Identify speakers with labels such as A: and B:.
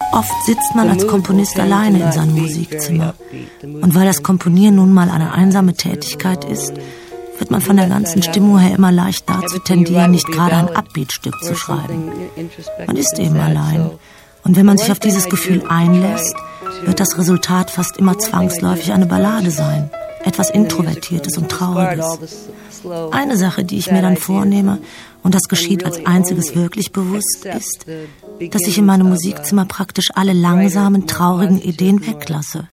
A: Oft sitzt man als Komponist alleine in seinem Musikzimmer. Und weil das Komponieren nun mal eine einsame Tätigkeit ist, wird man von der ganzen Stimmung her immer leicht dazu tendieren, nicht gerade ein Upbeat-Stück zu schreiben. Man ist eben allein. Und wenn man sich auf dieses Gefühl einlässt, wird das Resultat fast immer zwangsläufig eine Ballade sein. Etwas Introvertiertes und Trauriges. Eine Sache, die ich mir dann vornehme, und das geschieht als einziges wirklich bewusst, ist, dass ich in meinem Musikzimmer praktisch alle langsamen, traurigen Ideen weglasse.